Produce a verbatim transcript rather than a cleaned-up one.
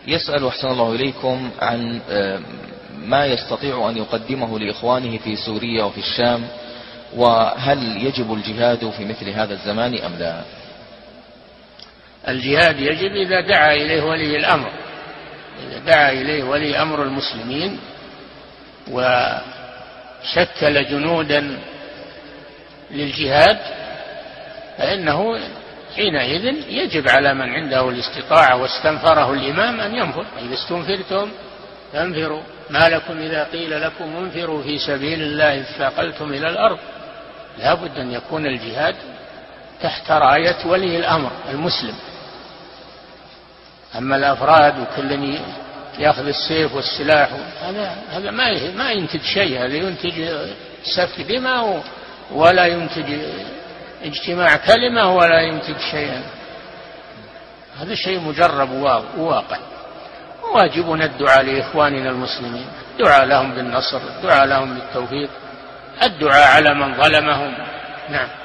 يسأل أحسن الله إليكم عن ما يستطيع أن يقدمه لإخوانه في سوريا وفي الشام، وهل يجب الجهاد في مثل هذا الزمان أم لا؟ الجهاد يجب إذا دعا إليه ولي الأمر، إذا دعا إليه ولي أمر المسلمين وشكل جنودا للجهاد فإنه حينئذ يجب على من عنده الاستطاعة واستنفره الإمام أن ينفر. إذا استنفرتم فانفروا ما لكم إذا قيل لكم انفروا في سبيل الله اثاقلتم إلى الأرض. لا بد أن يكون الجهاد تحت راية ولي الأمر المسلم. أما الأفراد وكل يأخذ السيف والسلاح هذا هذا ما ما ينتج شيء، هذا ينتج سفك دماء ولا ينتج اجتماع كلمة ولا ينتج شيئا. هذا شيء مجرب وواقع. واجبنا الدعاء لإخواننا المسلمين، الدعاء لهم بالنصر، الدعاء لهم بالتوفيق، الدعاء على من ظلمهم. نعم.